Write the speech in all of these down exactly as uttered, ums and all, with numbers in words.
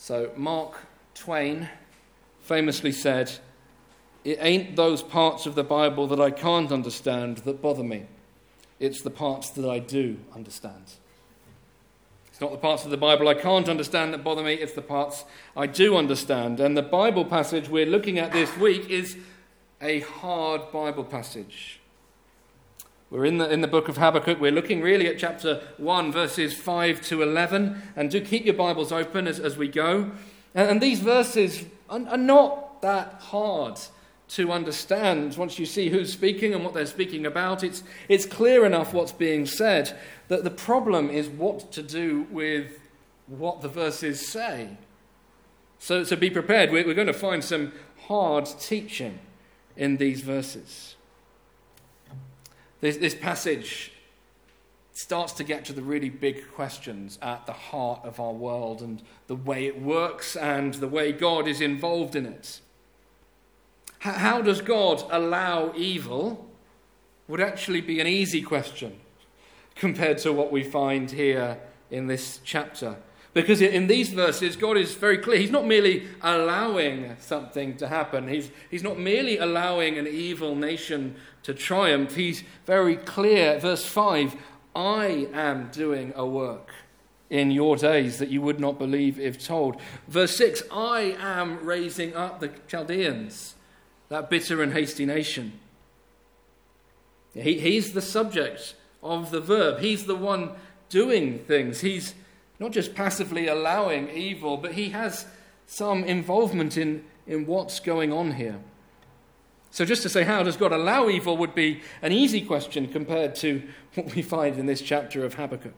So Mark Twain famously said, "It ain't those parts of the Bible that I can't understand that bother me. It's the parts that I do understand." It's not the parts of the Bible I can't understand that bother me, it's the parts I do understand. And the Bible passage we're looking at this week is a hard Bible passage. We're in the, in the book of Habakkuk. We're looking really at chapter one, verses five to eleven. And do keep your Bibles open as, as we go. And, and these verses are, are not that hard to understand. Once you see who's speaking and what they're speaking about, it's, it's clear enough what's being said. That the problem is what to do with what the verses say. So, so be prepared. We're, we're going to find some hard teaching in these verses. This, this passage starts to get to the really big questions at the heart of our world and the way it works and the way God is involved in it. How, how does God allow evil would actually be an easy question compared to what we find here in this chapter. Because in these verses, God is very clear. He's not merely allowing something to happen. He's, he's not merely allowing an evil nation to triumph. He's very clear. Verse five, "I am doing a work in your days that you would not believe if told." Verse six, "I am raising up the Chaldeans, that bitter and hasty nation." He, he's the subject of the verb. He's the one doing things. He's not just passively allowing evil, but he has some involvement in, in what's going on here. So just to say, how does God allow evil would be an easy question compared to what we find in this chapter of Habakkuk.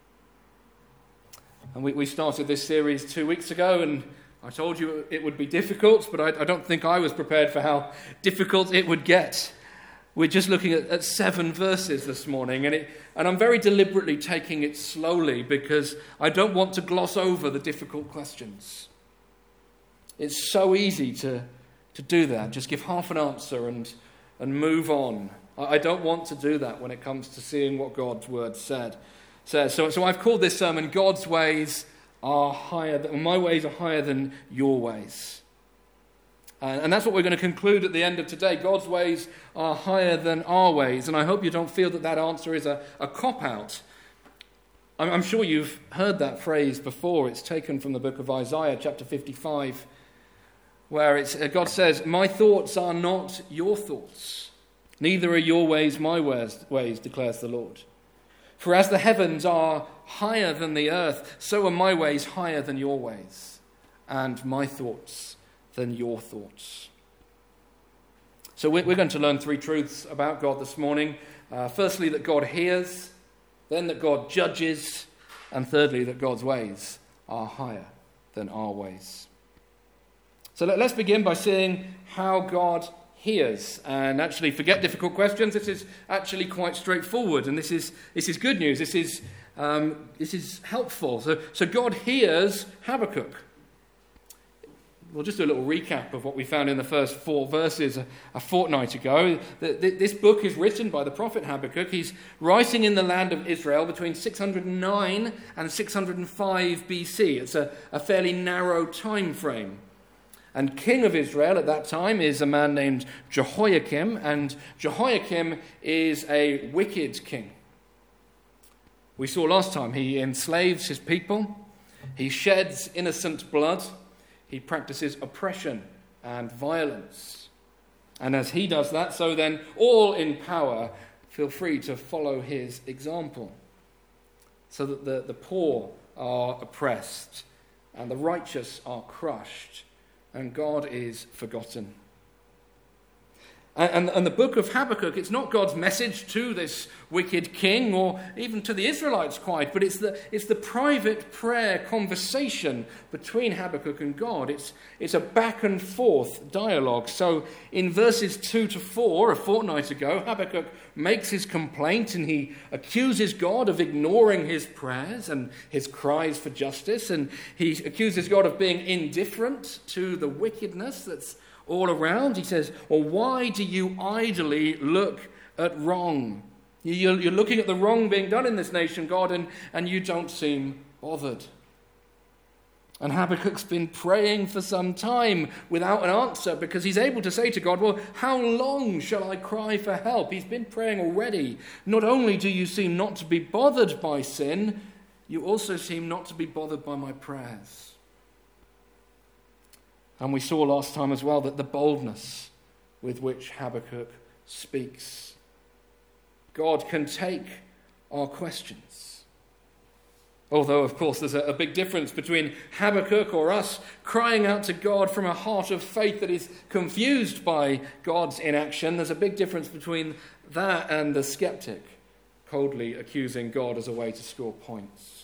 And we, we started this series two weeks ago, and I told you it would be difficult, but I, I don't think I was prepared for how difficult it would get. We're just looking at, at seven verses this morning, and, it, and I'm very deliberately taking it slowly because I don't want to gloss over the difficult questions. It's so easy to, to do that, just give half an answer and, and move on. I, I don't want to do that when it comes to seeing what God's word said. says. So, so I've called this sermon, "God's ways are higher than, my ways are higher than your ways." And that's what we're going to conclude at the end of today. God's ways are higher than our ways. And I hope you don't feel that that answer is a, a cop-out. I'm, I'm sure you've heard that phrase before. It's taken from the book of Isaiah, chapter fifty-five, where it's, God says, "My thoughts are not your thoughts, neither are your ways my ways, ways, declares the Lord. For as the heavens are higher than the earth, so are my ways higher than your ways, and my thoughts than your thoughts." So we're going to learn three truths about God this morning. Uh, firstly, that God hears, then that God judges, and thirdly, that God's ways are higher than our ways. So let, let's begin by seeing how God hears. And actually, forget difficult questions. This is actually quite straightforward, and this is this is good news. This is um, this is helpful. So, so God hears Habakkuk. We'll just do a little recap of what we found in the first four verses a, a fortnight ago. The, the, this book is written by the prophet Habakkuk. He's writing in the land of Israel between six hundred nine and six hundred five B C. It's a, a fairly narrow time frame. And king of Israel at that time is a man named Jehoiakim, and Jehoiakim is a wicked king. We saw last time he enslaves his people, he sheds innocent blood, he practices oppression and violence. And as he does that, so then all in power feel free to follow his example, so that the, the poor are oppressed and the righteous are crushed and God is forgotten. And, and, and the book of Habakkuk, it's not God's message to this wicked king or even to the Israelites quite, but it's the, it's the private prayer conversation between Habakkuk and God. It's, it's a back and forth dialogue. So in verses two to four, a fortnight ago, Habakkuk makes his complaint and he accuses God of ignoring his prayers and his cries for justice, and he accuses God of being indifferent to the wickedness that's all around. He says, "Well, why do you idly look at wrong? You're, you're looking at the wrong being done in this nation, God, and, and you don't seem bothered." And Habakkuk's been praying for some time without an answer because he's able to say to God, well, how long shall I cry for help? He's been praying already. Not only do you seem not to be bothered by sin, you also seem not to be bothered by my prayers. And we saw last time as well that the boldness with which Habakkuk speaks. God can take our questions. Although, of course, there's a, a big difference between Habakkuk or us crying out to God from a heart of faith that is confused by God's inaction. There's a big difference between that and the skeptic coldly accusing God as a way to score points.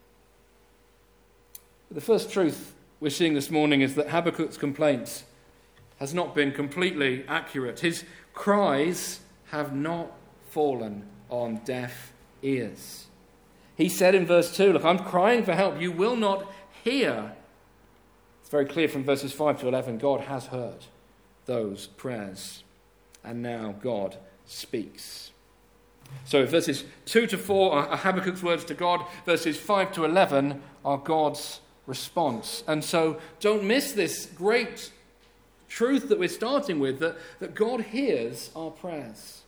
But the first truth we're seeing this morning is that Habakkuk's complaint has not been completely accurate. His cries have not fallen on deaf ears. He said in verse two, look, I'm crying for help. You will not hear. It's very clear from verses five to eleven, God has heard those prayers. And now God speaks. So verses two to four are Habakkuk's words to God. Verses five to eleven are God's response. And so don't miss this great truth that we're starting with, that, that God hears our prayers.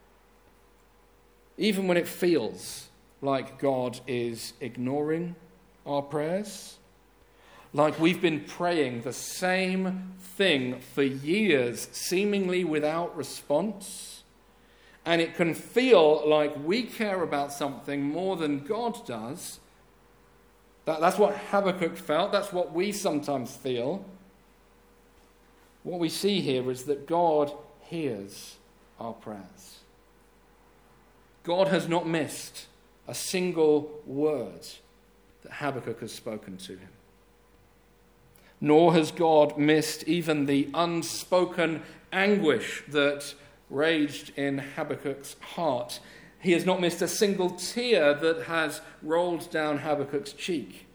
Even when it feels like God is ignoring our prayers, like we've been praying the same thing for years, seemingly without response, and it can feel like we care about something more than God does. That, that's what Habakkuk felt, that's what we sometimes feel. What we see here is that God hears our prayers. God has not missed a single word that Habakkuk has spoken to him. Nor has God missed even the unspoken anguish that raged in Habakkuk's heart. He has not missed a single tear that has rolled down Habakkuk's cheek.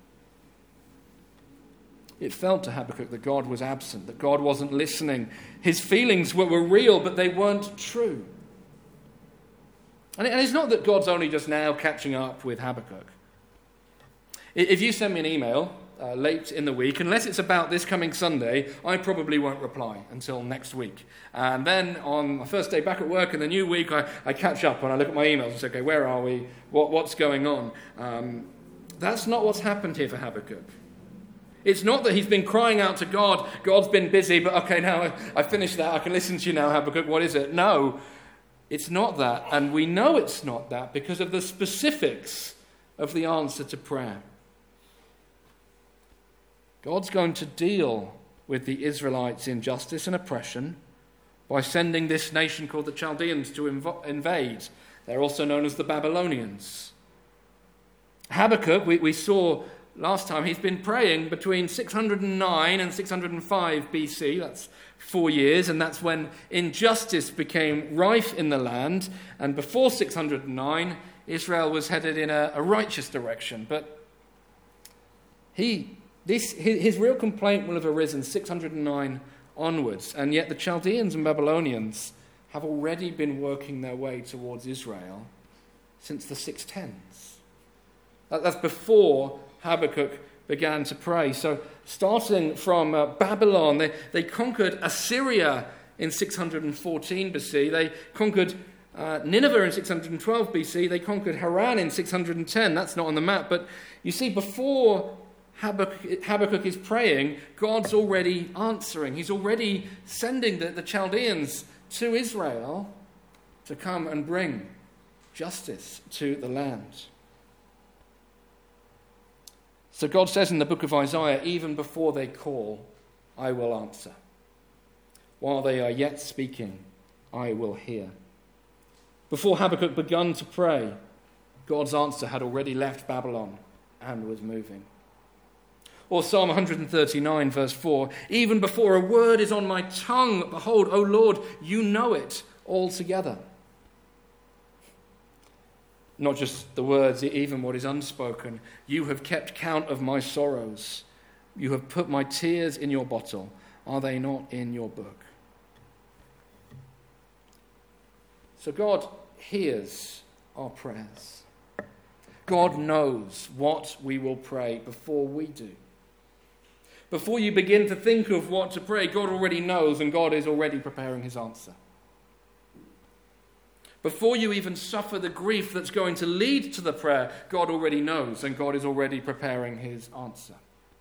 It felt to Habakkuk that God was absent, that God wasn't listening. His feelings were, were real, but they weren't true. And it's not that God's only just now catching up with Habakkuk. If you send me an email uh, late in the week, unless it's about this coming Sunday, I probably won't reply until next week. And then on my first day back at work in the new week, I, I catch up and I look at my emails and say, okay, where are we? What, what's going on? Um, that's not what's happened here for Habakkuk. It's not that he's been crying out to God, God's been busy, but okay, now I, I finished that, I can listen to you now, Habakkuk, what is it? No. It's not that, and we know it's not that because of the specifics of the answer to prayer. God's going to deal with the Israelites' injustice and oppression by sending this nation called the Chaldeans to inv- invade. They're also known as the Babylonians. Habakkuk, we, we saw last time, he's been praying between six hundred nine and six hundred five B C. That's four years, and that's when injustice became rife in the land. And before six hundred nine, Israel was headed in a, a righteous direction. But he, this, his, his real complaint will have arisen six hundred nine onwards, and yet the Chaldeans and Babylonians have already been working their way towards Israel since the six tens. That, that's before Habakkuk began to pray. So starting from uh, Babylon, they, they conquered Assyria in six hundred fourteen B C. They conquered uh, Nineveh in six hundred twelve B C. They conquered Haran in six hundred ten. That's not on the map. But you see, before Habakkuk, Habakkuk is praying, God's already answering. He's already sending the, the Chaldeans to Israel to come and bring justice to the land. So God says in the book of Isaiah, even before they call, I will answer. While they are yet speaking, I will hear. Before Habakkuk begun to pray, God's answer had already left Babylon and was moving. Or Psalm one thirty-nine, verse four, even before a word is on my tongue, behold, O Lord, you know it altogether. Not just the words, even what is unspoken. You have kept count of my sorrows. You have put my tears in your bottle. Are they not in your book? So God hears our prayers. God knows what we will pray before we do. Before you begin to think of what to pray, God already knows and God is already preparing his answer. Before you even suffer the grief that's going to lead to the prayer, God already knows and God is already preparing his answer.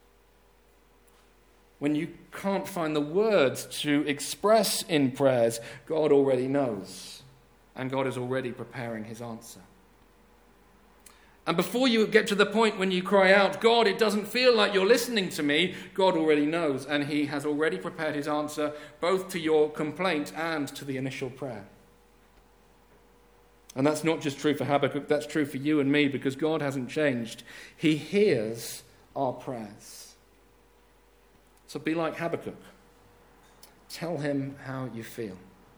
When you can't find the words to express in prayers, God already knows and God is already preparing his answer. And before you get to the point when you cry out, God, it doesn't feel like you're listening to me, God already knows and he has already prepared his answer both to your complaint and to the initial prayer. And that's not just true for Habakkuk, that's true for you and me because God hasn't changed. He hears our prayers. So be like Habakkuk. Tell him how you feel.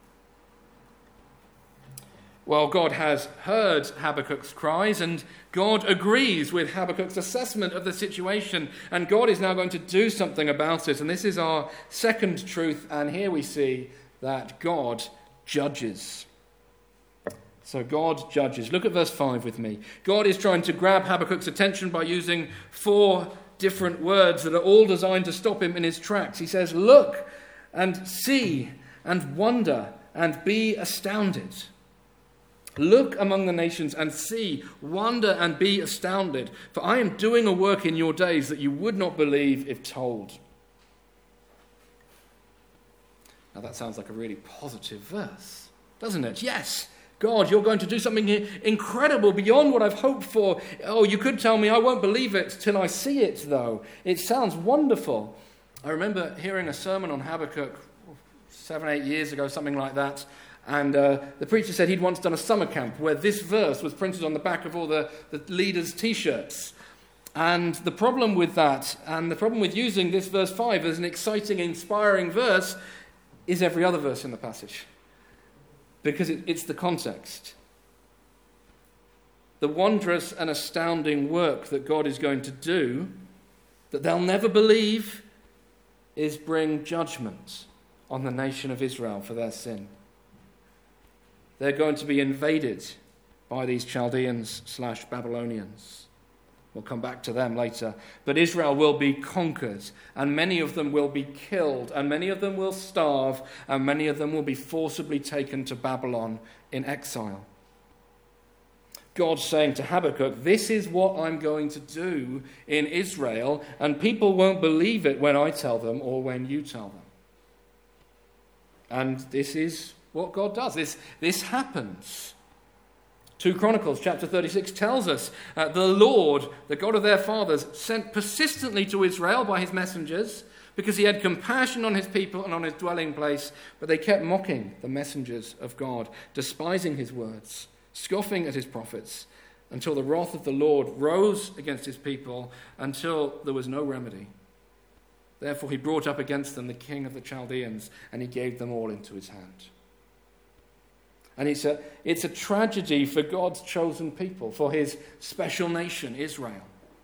Well, God has heard Habakkuk's cries and God agrees with Habakkuk's assessment of the situation and God is now going to do something about it. And this is our second truth, and here we see that God judges. So God judges. Look at verse five with me. God is trying to grab Habakkuk's attention by using four different words that are all designed to stop him in his tracks. He says, look and see and wonder and be astounded. Look among the nations and see, wonder and be astounded. For I am doing a work in your days that you would not believe if told. Now that sounds like a really positive verse, doesn't it? Yes. God, you're going to do something incredible beyond what I've hoped for. Oh, you could tell me I won't believe it till I see it, though. It sounds wonderful. I remember hearing a sermon on Habakkuk seven, eight years ago, something like that. And uh, the preacher said he'd once done a summer camp where this verse was printed on the back of all the, the leaders' T-shirts. And the problem with that, and the problem with using this verse five as an exciting, inspiring verse, is every other verse in the passage. Because it, it's the context. The wondrous and astounding work that God is going to do, that they'll never believe, is bring judgment on the nation of Israel for their sin. They're going to be invaded by these Chaldeans slash Babylonians. We'll come back to them later. But Israel will be conquered, and many of them will be killed, and many of them will starve, and many of them will be forcibly taken to Babylon in exile. God's saying to Habakkuk, this is what I'm going to do in Israel, and people won't believe it when I tell them or when you tell them. And this is what God does. This, this happens. Second Chronicles chapter thirty-six tells us uh, the Lord, the God of their fathers, sent persistently to Israel by his messengers because he had compassion on his people and on his dwelling place, but they kept mocking the messengers of God, despising his words, scoffing at his prophets, until the wrath of the Lord rose against his people until there was no remedy. Therefore he brought up against them the king of the Chaldeans, and he gave them all into his hand. And it's a, it's a tragedy for God's chosen people, for his special nation, Israel.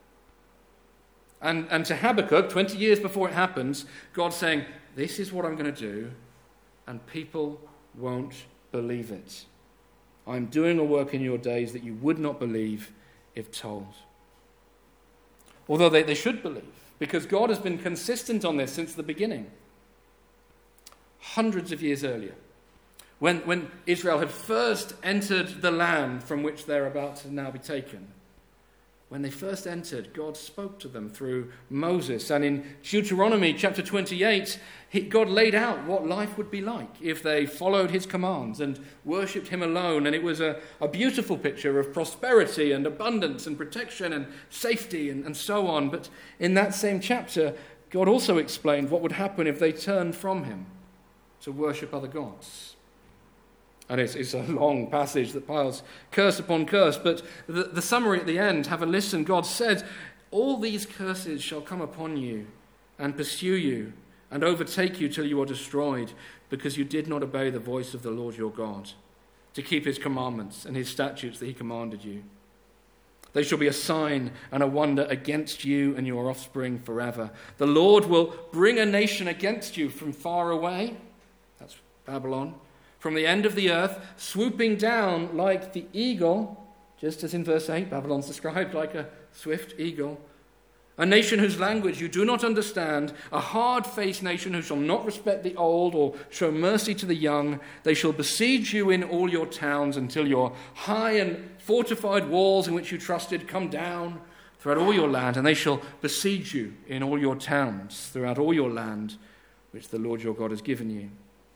And, and to Habakkuk, twenty years before it happens, God's saying, this is what I'm going to do, and people won't believe it. I'm doing a work in your days that you would not believe if told. Although they, they should believe, because God has been consistent on this since the beginning. Hundreds of years earlier. When, when Israel had first entered the land from which they're about to now be taken, when they first entered, God spoke to them through Moses. And in Deuteronomy chapter twenty-eight, he, God laid out what life would be like if they followed his commands and worshipped him alone. And it was a, a beautiful picture of prosperity and abundance and protection and safety and, and so on. But in that same chapter, God also explained what would happen if they turned from him to worship other gods. And it's, it's a long passage that piles curse upon curse, but the, the summary at the end, have a listen. God said, all these curses shall come upon you and pursue you and overtake you till you are destroyed, because you did not obey the voice of the Lord your God, to keep his commandments and his statutes that he commanded you. They shall be a sign and a wonder against you and your offspring forever. The Lord will bring a nation against you from far away, that's Babylon, from the end of the earth, swooping down like the eagle, just as in verse eight, Babylon's described like a swift eagle, a nation whose language you do not understand, a hard-faced nation who shall not respect the old or show mercy to the young. They shall besiege you in all your towns until your high and fortified walls in which you trusted come down throughout all your land, and they shall besiege you in all your towns throughout all your land which the Lord your God has given you.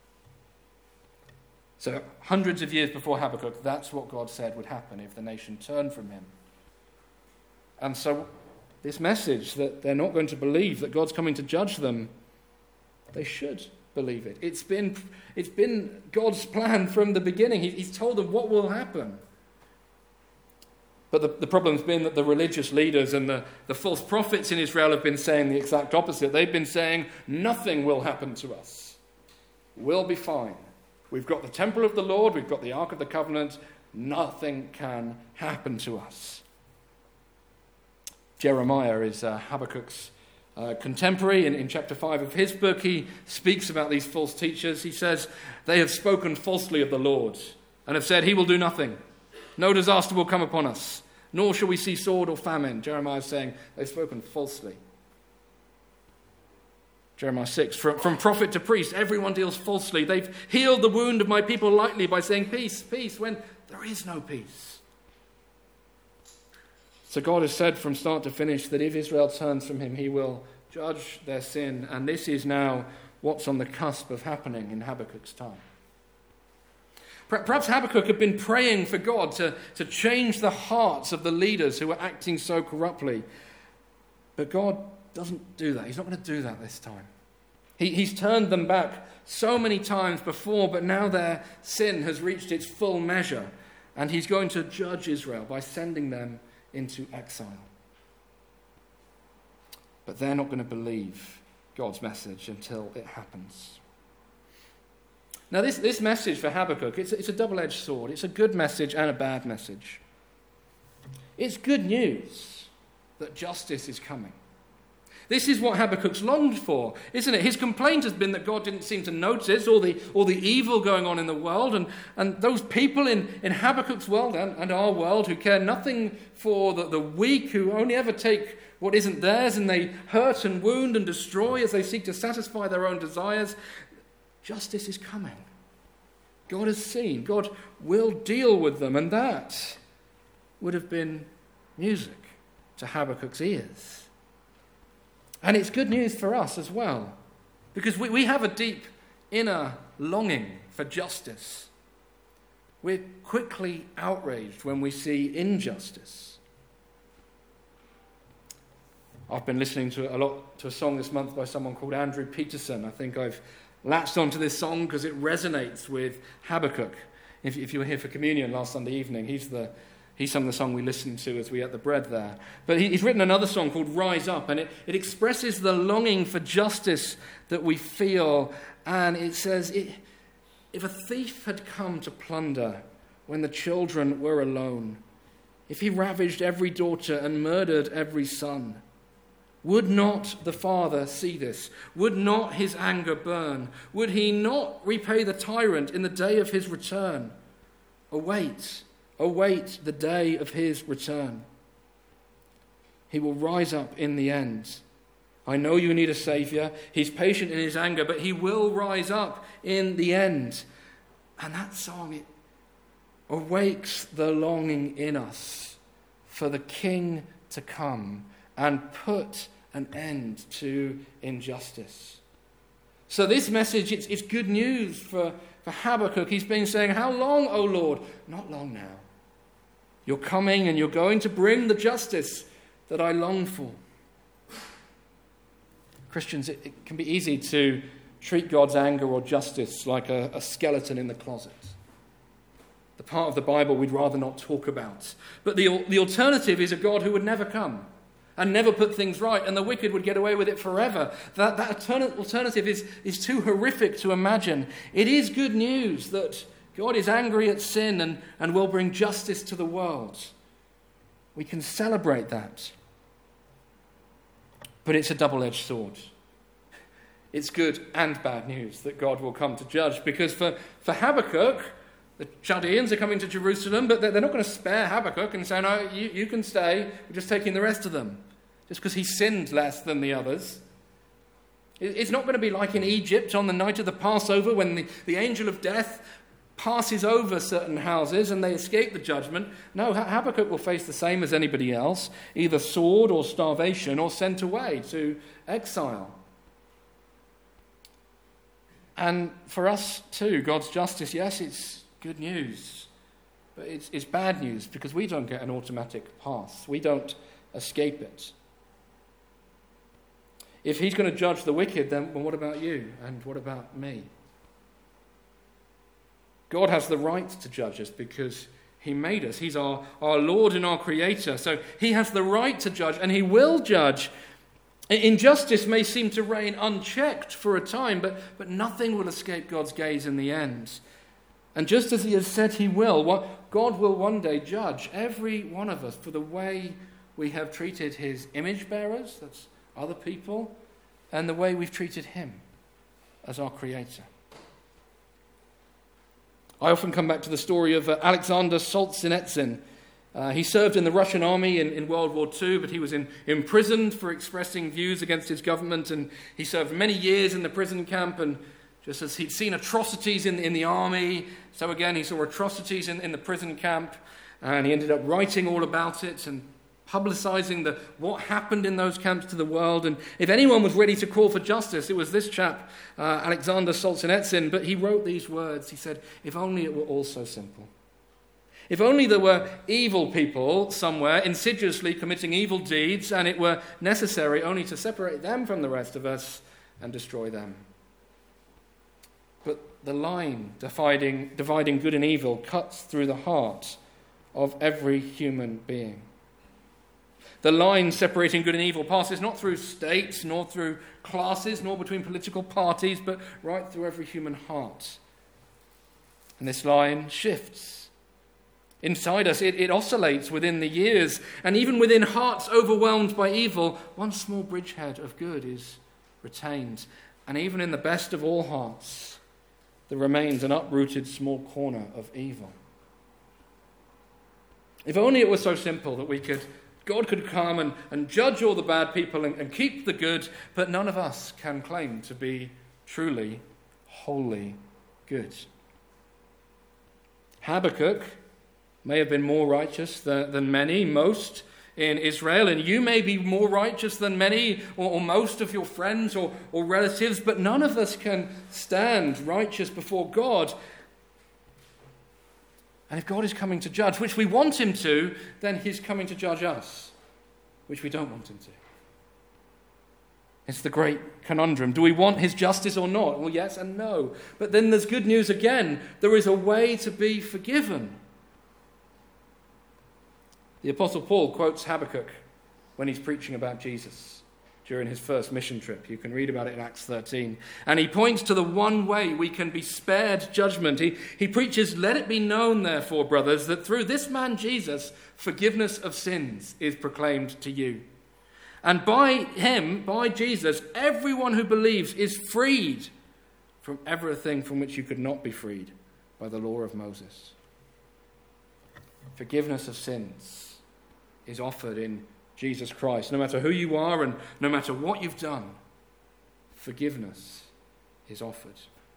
So hundreds of years before Habakkuk, that's what God said would happen if the nation turned from him. And so this message that they're not going to believe, that God's coming to judge them, they should believe it. It's been, it's been God's plan from the beginning. He, he's told them what will happen. But the, the problem's been that the religious leaders and the, the false prophets in Israel have been saying the exact opposite. They've been saying, nothing will happen to us. We'll be fine. We've got the temple of the Lord, we've got the Ark of the Covenant, nothing can happen to us. Jeremiah is uh, Habakkuk's uh, contemporary. In, in chapter five of his book, he speaks about these false teachers. He says, they have spoken falsely of the Lord and have said, he will do nothing. No disaster will come upon us, nor shall we see sword or famine. Jeremiah is saying they've spoken falsely. Jeremiah six, from, from prophet to priest, everyone deals falsely. They've healed the wound of my people lightly by saying peace, peace, when there is no peace. So God has said from start to finish that if Israel turns from him, he will judge their sin. And this is now what's on the cusp of happening in Habakkuk's time. Perhaps Habakkuk had been praying for God to, to change the hearts of the leaders who were acting so corruptly. But God doesn't do that. He's not going to do that this time. He, he's turned them back so many times before, but now their sin has reached its full measure, and he's going to judge Israel by sending them into exile. But they're not going to believe God's message until it happens. Now, this, this message for Habakkuk, it's, it's a double-edged sword. It's a good message and a bad message. It's good news that justice is coming. This is what Habakkuk's longed for, isn't it? His complaint has been that God didn't seem to notice all the, all the evil going on in the world, and, and those people in, in Habakkuk's world and, and our world who care nothing for the, the weak, who only ever take what isn't theirs, and they hurt and wound and destroy as they seek to satisfy their own desires. Justice is coming. God has seen. God will deal with them, and that would have been music to Habakkuk's ears. And it's good news for us as well, because we, we have a deep inner longing for justice. We're quickly outraged when we see injustice. I've been listening to a lot to a song this month by someone called Andrew Peterson. I think I've latched onto this song because it resonates with Habakkuk. If, if you were here for communion last Sunday evening, he's the He sung the song we listened to as we ate the bread there. But he, he's written another song called Rise Up, and it, it expresses the longing for justice that we feel. And it says, it, if a thief had come to plunder when the children were alone, if he ravaged every daughter and murdered every son, would not the Father see this? Would not his anger burn? Would he not repay the tyrant in the day of his return? Await. Await the day of his return. He will rise up in the end. I know you need a saviour. He's patient in his anger, but he will rise up in the end. And that song, it awakes the longing in us for the King to come and put an end to injustice. So this message, it's, it's good news for, for Habakkuk. He's been saying, how long, O Lord? Not long now. You're coming and you're going to bring the justice that I long for. Christians, it, it can be easy to treat God's anger or justice like a, a skeleton in the closet. The part of the Bible we'd rather not talk about. But the, the alternative is a God who would never come and never put things right, and the wicked would get away with it forever. That, that alternative is, is too horrific to imagine. It is good news that God is angry at sin and, and will bring justice to the world. We can celebrate that. But it's a double-edged sword. It's good and bad news that God will come to judge, because for, for Habakkuk, the Chaldeans are coming to Jerusalem, but they're not going to spare Habakkuk and say, no, you, you can stay, we're just taking the rest of them. just because he sinned less than the others. It's not going to be like in Egypt on the night of the Passover when the, the angel of death passes over certain houses and they escape the judgment. No, Habakkuk will face the same as anybody else, either sword or starvation or sent away to exile. And for us too, God's justice, yes, it's good news, but it's, it's bad news because we don't get an automatic pass. We don't escape it. If he's going to judge the wicked, then well, what about you? And what about me? God has the right to judge us because he made us. He's our, our Lord and our Creator. So he has the right to judge, and he will judge. Injustice may seem to reign unchecked for a time, but, but nothing will escape God's gaze in the end. And just as he has said he will, what God will one day judge every one of us for the way we have treated his image bearers, that's other people, and the way we've treated him as our Creator. I often come back to the story of uh, Alexander Solzhenitsyn. Uh, he served in the Russian army in, in World War Two, but he was in, imprisoned for expressing views against his government, and he served many years in the prison camp, and just as he'd seen atrocities in, in the army, so again he saw atrocities in, in the prison camp, and he ended up writing all about it and publicizing the, what happened in those camps to the world. And if anyone was ready to call for justice, it was this chap, uh, Alexander Solzhenitsyn. But he wrote these words. He said, if only it were all so simple. If only there were evil people somewhere insidiously committing evil deeds, and it were necessary only to separate them from the rest of us and destroy them. But the line dividing, dividing good and evil cuts through the heart of every human being. The line separating good and evil passes not through states, nor through classes, nor between political parties, but right through every human heart. And this line shifts. Inside us, it, it oscillates within the years, and even within hearts overwhelmed by evil, one small bridgehead of good is retained. And even in the best of all hearts, there remains an uprooted small corner of evil. If only it were so simple that we could God could come and, and judge all the bad people and, and keep the good, but none of us can claim to be truly, wholly good. Habakkuk may have been more righteous than, than many, most in Israel, and you may be more righteous than many or, or most of your friends or, or relatives, but none of us can stand righteous before God. And if God is coming to judge, which we want him to, then he's coming to judge us, which we don't want him to. It's the great conundrum. Do we want his justice or not? Well, yes and no. But then there's good news again. There is a way to be forgiven. The Apostle Paul quotes Habakkuk when he's preaching about Jesus during his first mission trip. You can read about it in Acts thirteen. And he points to the one way we can be spared judgment. He, he preaches, let it be known, therefore, brothers, that through this man Jesus, forgiveness of sins is proclaimed to you. And by him, by Jesus, everyone who believes is freed from everything from which you could not be freed by the law of Moses. Forgiveness of sins is offered in Jesus Christ. No matter who you are and no matter what you've done, forgiveness is offered.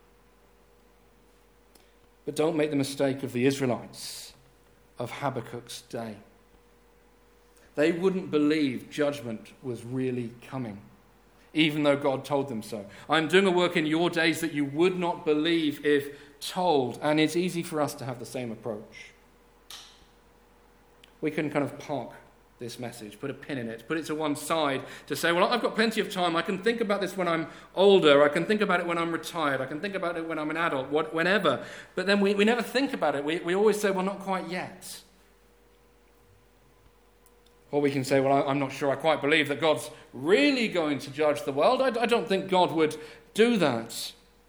But don't make the mistake of the Israelites of Habakkuk's day. They wouldn't believe judgment was really coming, even though God told them so. I'm doing a work in your days that you would not believe if told, and it's easy for us to have the same approach. We can kind of park this message, put a pin in it, put it to one side to say, well, I've got plenty of time. I can think about this when I'm older. I can think about it when I'm retired. I can think about it when I'm an adult, what, whenever. But then we, we never think about it. We, we always say, well, not quite yet. Or we can say, well, I, I'm not sure I quite believe that God's really going to judge the world. I, I don't think God would do that.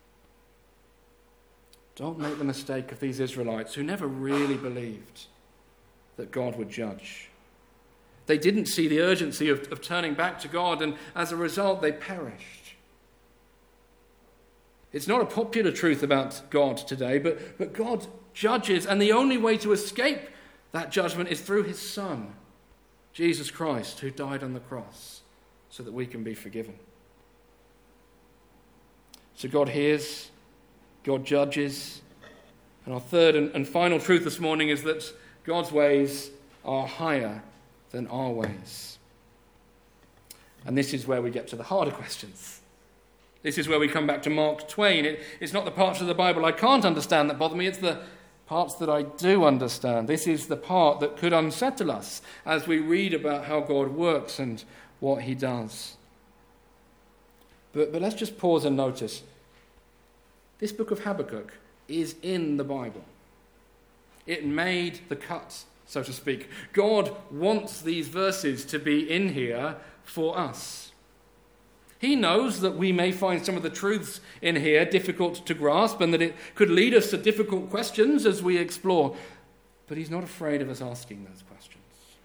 Don't make the mistake of these Israelites who never really believed that God would judge. They didn't see the urgency of, of turning back to God, and as a result, they perished. It's not a popular truth about God today, but, but God judges, and the only way to escape that judgment is through his Son, Jesus Christ, who died on the cross so that we can be forgiven. So God hears, God judges, and our third and, and final truth this morning is that God's ways are higher than our ways. And this is where we get to the harder questions. This is where we come back to Mark Twain. It, it's not the parts of the Bible I can't understand that bother me, it's the parts that I do understand. This is the part that could unsettle us as we read about how God works and what he does. But, but let's just pause and notice. This book of Habakkuk is in the Bible. It made the cut, so to speak. God wants these verses to be in here for us. He knows that we may find some of the truths in here difficult to grasp and that it could lead us to difficult questions as we explore. But he's not afraid of us asking those questions.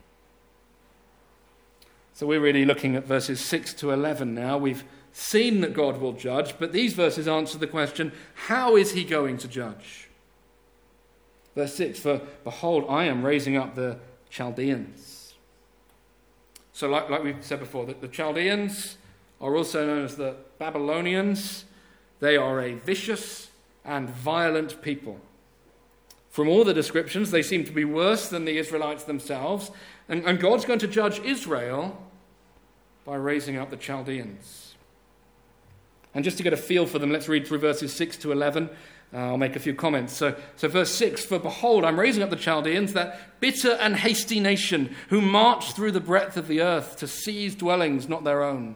So we're really looking at verses six to eleven now. We've seen that God will judge, but these verses answer the question, how is he going to judge? Verse six, for behold, I am raising up the Chaldeans. So like, like we've said before, that the Chaldeans are also known as the Babylonians. They are a vicious and violent people. From all the descriptions, they seem to be worse than the Israelites themselves. And, and God's going to judge Israel by raising up the Chaldeans. And just to get a feel for them, let's read through verses six to eleven. Uh, I'll make a few comments. So, so verse six, for behold, I'm raising up the Chaldeans, that bitter and hasty nation, who march through the breadth of the earth to seize dwellings not their own.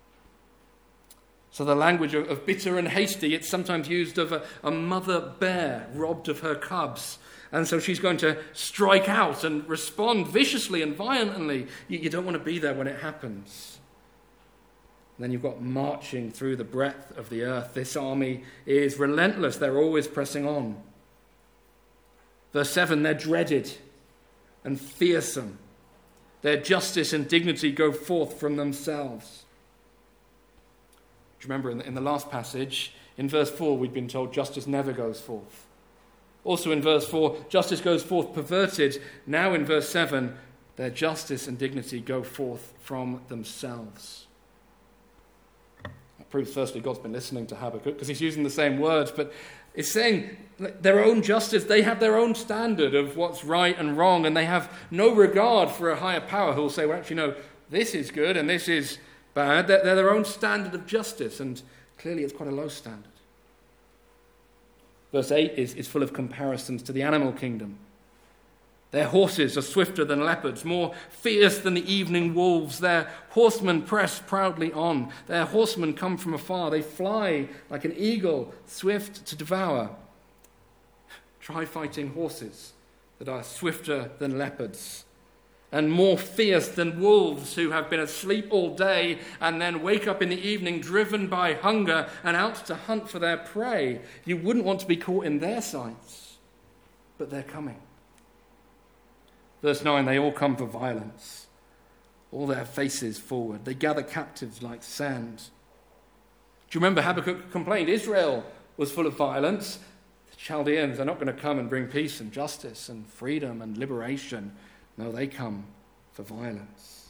So the language of, of bitter and hasty, it's sometimes used of a, a mother bear robbed of her cubs. And so she's going to strike out and respond viciously and violently. You, you don't want to be there when it happens. And then you've got marching through the breadth of the earth. This army is relentless. They're always pressing on. Verse seven, they're dreaded and fearsome. Their justice and dignity go forth from themselves. Remember, in the, in the last passage, in verse four, we'd been told justice never goes forth. Also in verse four, justice goes forth perverted. Now in verse seven, their justice and dignity go forth from themselves. That proves, firstly, God's been listening to Habakkuk, because he's using the same words, but it's saying their own justice, they have their own standard of what's right and wrong, and they have no regard for a higher power who will say, well, actually, no, this is good and this is bad. They're, they're their own standard of justice, and clearly it's quite a low standard. Verse eight is, is full of comparisons to the animal kingdom. Their horses are swifter than leopards, more fierce than the evening wolves. Their horsemen press proudly on. Their horsemen come from afar. They fly like an eagle, swift to devour. Try fighting horses that are swifter than leopards and more fierce than wolves who have been asleep all day and then wake up in the evening driven by hunger and out to hunt for their prey. You wouldn't want to be caught in their sights, but they're coming. Verse nine, they all come for violence, all their faces forward. They gather captives like sand. Do you remember Habakkuk complained Israel was full of violence? The Chaldeans are not going to come and bring peace and justice and freedom and liberation. No, they come for violence.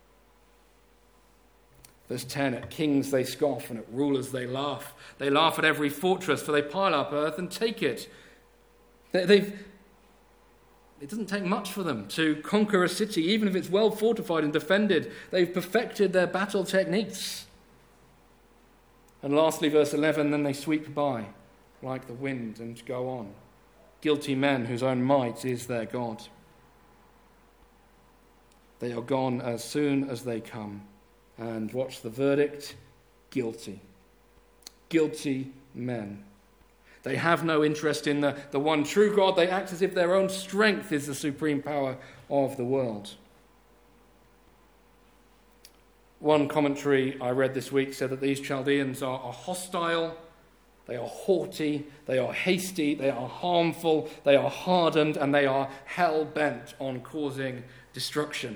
Verse ten, at kings they scoff and at rulers they laugh. They laugh at every fortress, for they pile up earth and take it. They, they've, it doesn't take much for them to conquer a city, even if it's well fortified and defended. They've perfected their battle techniques. And lastly, verse eleven, then they sweep by like the wind and go on. Guilty men whose own might is their God. They are gone as soon as they come. And watch the verdict, guilty. Guilty men. They have no interest in the, the one true God. They act as if their own strength is the supreme power of the world. One commentary I read this week said that these Chaldeans are, are hostile, they are haughty, they are hasty, they are harmful, they are hardened, and they are hell-bent on causing destruction.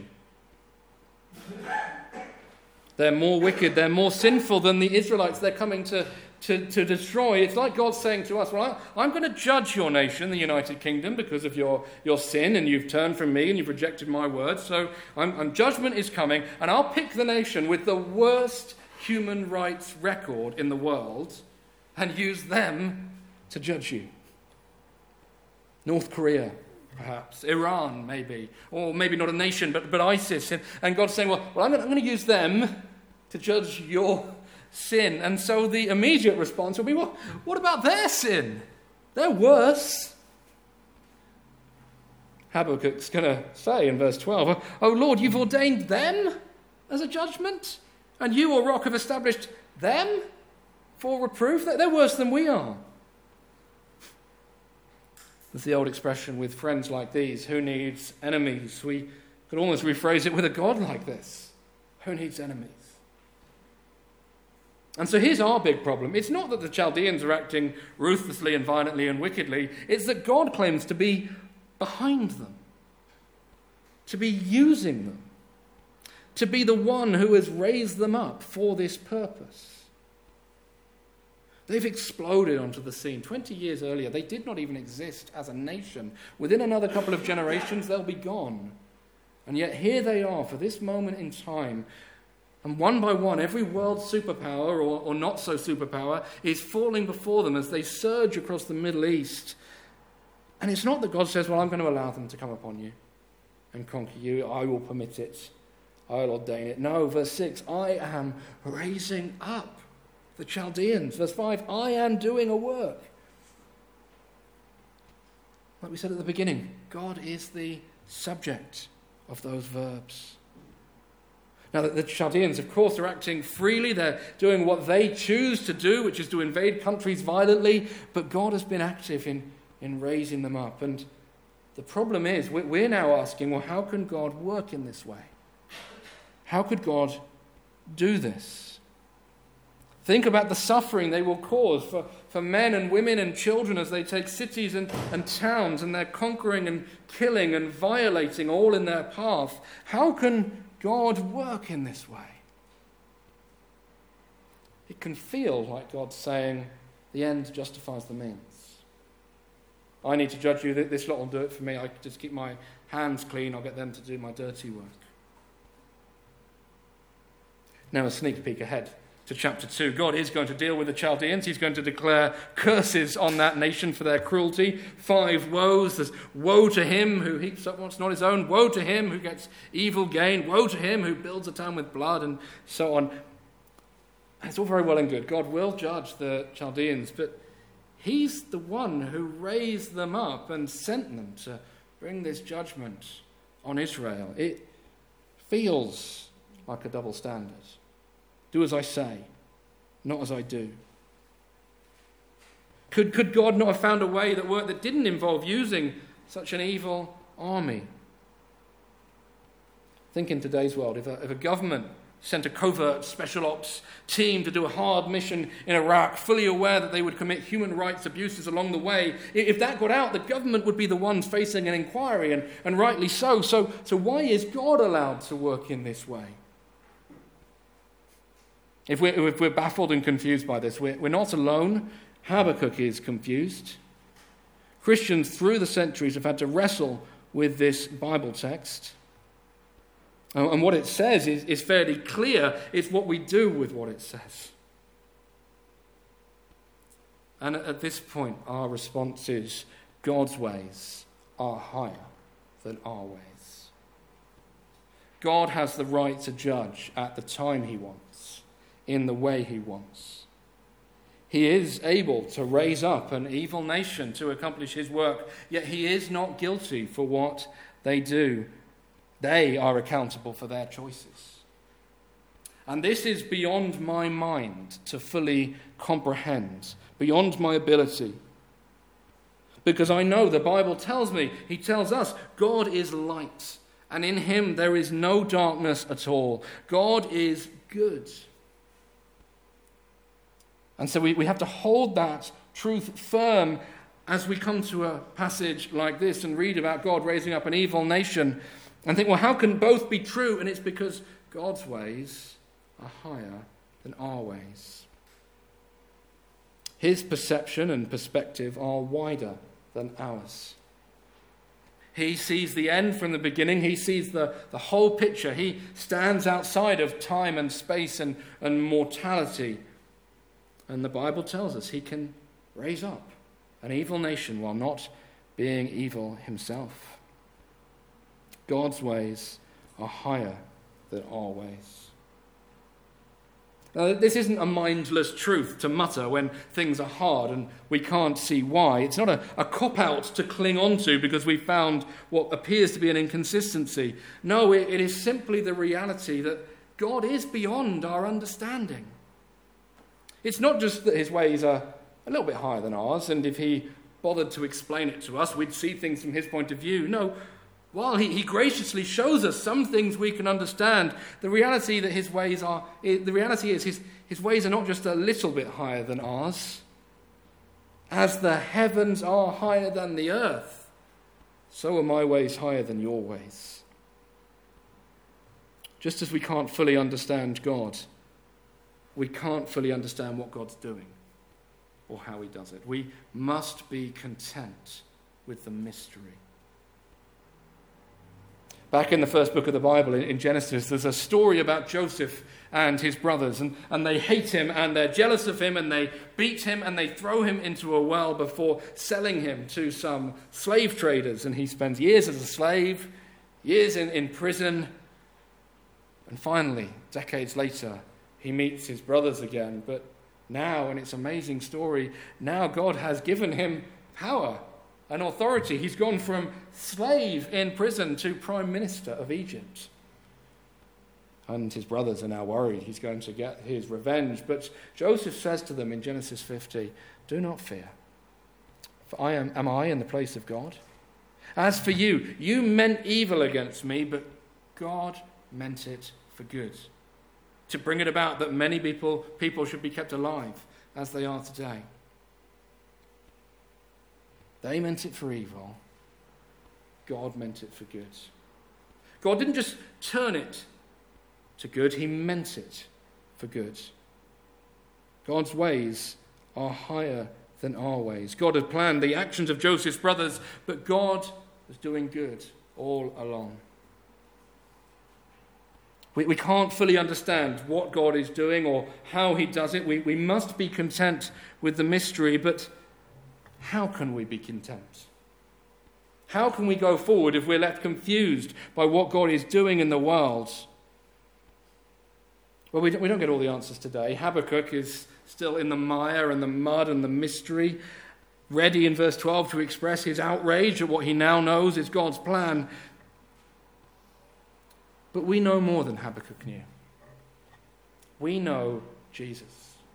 They're more wicked, they're more sinful than the Israelites. They're coming to, to, to destroy. It's like God saying to us, well, I'm going to judge your nation, the United Kingdom, because of your, your sin, and you've turned from me and you've rejected my word. So I'm, I'm, judgment is coming, and I'll pick the nation with the worst human rights record in the world and use them to judge you. North Korea, perhaps. Iran, maybe. Or maybe not a nation, but, but ISIS. And, and God's saying, well, well I'm going, I'm going to use them to judge your sin. And so the immediate response will be, well, what about their sin? They're worse. Habakkuk's going to say in verse twelve, oh Lord, you've ordained them as a judgment, and you, O rock, have established them for reproof. They're worse than we are. There's the old expression with friends like these, who needs enemies? We could almost rephrase it with a God like this. Who needs enemies? And so here's our big problem. It's not that the Chaldeans are acting ruthlessly and violently and wickedly. It's that God claims to be behind them, to be using them, to be the one who has raised them up for this purpose. They've exploded onto the scene. Twenty years earlier, they did not even exist as a nation. Within another couple of generations, they'll be gone. And yet here they are for this moment in time. And one by one, every world superpower, or, or not so superpower, is falling before them as they surge across the Middle East. And it's not that God says, well, I'm going to allow them to come upon you and conquer you. I will permit it. I'll ordain it. No, verse six, I am raising up the Chaldeans. Verse five, I am doing a work. Like we said at the beginning, God is the subject of those verbs. Now, the Chaldeans, of course, are acting freely. They're doing what they choose to do, which is to invade countries violently. But God has been active in, in raising them up. And the problem is, we're now asking, well, how can God work in this way? How could God do this? Think about the suffering they will cause for, for men and women and children as they take cities and, and towns and they're conquering and killing and violating all in their path. How can God work in this way? It can feel like God saying, the end justifies the means. I need to judge you, this lot will do it for me. I just keep my hands clean, I'll get them to do my dirty work. Now a sneak peek ahead to chapter two. God is going to deal with the Chaldeans. He's going to declare curses on that nation for their cruelty. Five woes. There's woe to him who heaps up what's not his own. Woe to him who gets evil gain. Woe to him who builds a town with blood, and so on. And it's all very well and good. God will judge the Chaldeans, but he's the one who raised them up and sent them to bring this judgment on Israel. It feels like a double standard. Do as I say, not as I do. Could, could God not have found a way that worked that didn't involve using such an evil army? Think in today's world, if a, if a government sent a covert special ops team to do a hard mission in Iraq, fully aware that they would commit human rights abuses along the way, if that got out, the government would be the ones facing an inquiry, and, and rightly so. so. So why is God allowed to work in this way? If we're, if we're baffled and confused by this, we're, we're not alone. Habakkuk is confused. Christians through the centuries have had to wrestle with this Bible text. And what it says is, is fairly clear. It's what we do with what it says. And at this point, our response is, God's ways are higher than our ways. God has the right to judge at the time he wants, in the way he wants. He is able to raise up an evil nation to accomplish his work, yet he is not guilty for what they do. They are accountable for their choices. And this is beyond my mind to fully comprehend, beyond my ability. Because I know the Bible tells me, he tells us, God is light, and in him there is no darkness at all. God is good. And so we, we have to hold that truth firm as we come to a passage like this and read about God raising up an evil nation and think, well, how can both be true? And it's because God's ways are higher than our ways. His perception and perspective are wider than ours. He sees the end from the beginning. He sees the, the whole picture. He stands outside of time and space and, and mortality. And the Bible tells us he can raise up an evil nation while not being evil himself. God's ways are higher than our ways. Now, this isn't a mindless truth to mutter when things are hard and we can't see why. It's not a, a cop-out to cling on to because we found what appears to be an inconsistency. No, it, it is simply the reality that God is beyond our understanding. It's not just that his ways are a little bit higher than ours, and if he bothered to explain it to us, we'd see things from his point of view. No, while he, he graciously shows us some things we can understand, the reality that his ways are, the reality is his, his ways are not just a little bit higher than ours. As the heavens are higher than the earth, so are my ways higher than your ways. Just as we can't fully understand God, we can't fully understand what God's doing or how he does it. We must be content with the mystery. Back in the first book of the Bible, in Genesis, there's a story about Joseph and his brothers, and, and they hate him, and they're jealous of him, and they beat him, and they throw him into a well before selling him to some slave traders, and he spends years as a slave, years in, in prison, and finally, decades later, he meets his brothers again, but now, and it's an amazing story, now God has given him power and authority. He's gone from slave in prison to prime minister of Egypt. And his brothers are now worried he's going to get his revenge. But Joseph says to them in Genesis fifty, "Do not fear, for I am, am I in the place of God? As for you, you meant evil against me, but God meant it for good, to bring it about that many people, people should be kept alive as they are today." They meant it for evil. God meant it for good. God didn't just turn it to good, he meant it for good. God's ways are higher than our ways. God had planned the actions of Joseph's brothers, but God was doing good all along. We, we can't fully understand what God is doing or how he does it. We, we must be content with the mystery, but how can we be content? How can we go forward if we're left confused by what God is doing in the world? Well, we don't, we don't get all the answers today. Habakkuk is still in the mire and the mud and the mystery, ready in verse twelve to express his outrage at what he now knows is God's plan. But we know more than Habakkuk knew. We know Jesus.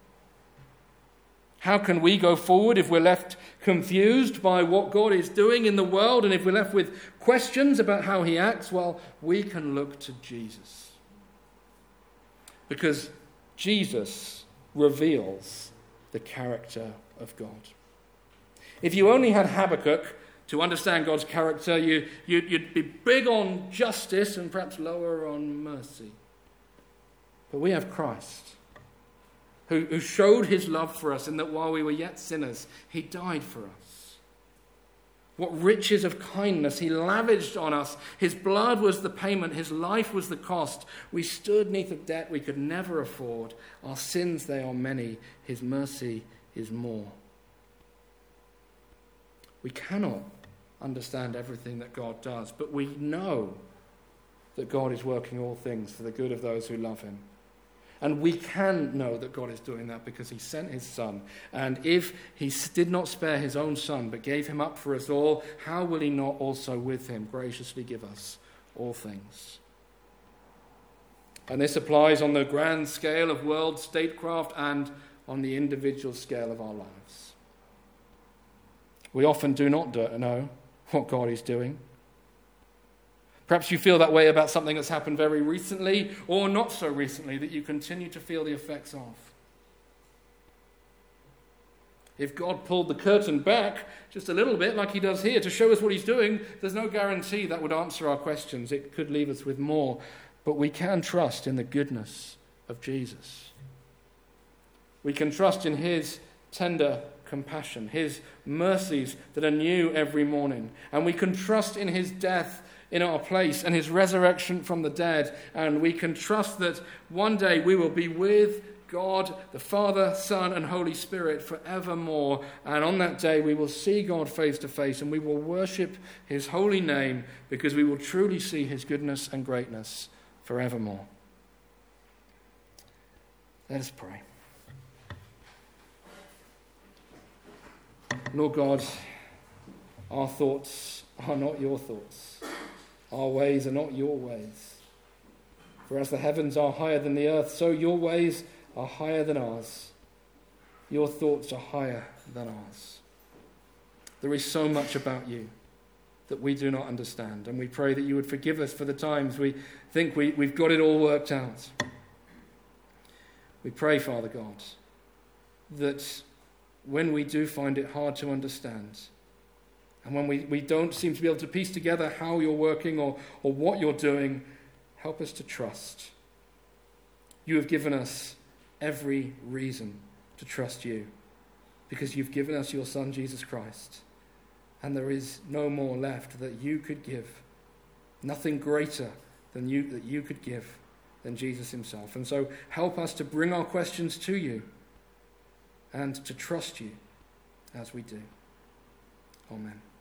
How can we go forward if we're left confused by what God is doing in the world and if we're left with questions about how he acts? Well, we can look to Jesus. Because Jesus reveals the character of God. If you only had Habakkuk to understand God's character, you, you'd, you'd be big on justice and perhaps lower on mercy. But we have Christ, Who, who showed his love for us in that while we were yet sinners, he died for us. What riches of kindness he lavished on us. His blood was the payment. His life was the cost. We stood neath a debt we could never afford. Our sins, they are many. His mercy is more. We cannot understand everything that God does, but we know that God is working all things for the good of those who love him. And we can know that God is doing that because he sent his son. And if he did not spare his own son, but gave him up for us all, how will he not also with him graciously give us all things? And this applies on the grand scale of world statecraft and on the individual scale of our lives. We often do not know what God is doing. Perhaps you feel that way about something that's happened very recently or not so recently that you continue to feel the effects of. If God pulled the curtain back just a little bit, like he does here, to show us what he's doing, there's no guarantee that would answer our questions. It could leave us with more. But we can trust in the goodness of Jesus. We can trust in his tender compassion, his mercies that are new every morning. And we can trust in his death in our place and his resurrection from the dead. And we can trust that one day we will be with God, the Father, Son, and Holy Spirit forevermore. And on that day we will see God face to face and we will worship his holy name because we will truly see his goodness and greatness forevermore. Let us pray. Lord God, our thoughts are not your thoughts. Our ways are not your ways. For as the heavens are higher than the earth, so your ways are higher than ours. Your thoughts are higher than ours. There is so much about you that we do not understand, and we pray that you would forgive us for the times we think we, we've got it all worked out. We pray, Father God, that when we do find it hard to understand, and when we, we don't seem to be able to piece together how you're working or, or what you're doing, help us to trust. You have given us every reason to trust you because you've given us your Son, Jesus Christ, and there is no more left that you could give, nothing greater than you that you could give than Jesus himself. And so help us to bring our questions to you and to trust you as we do. Amen.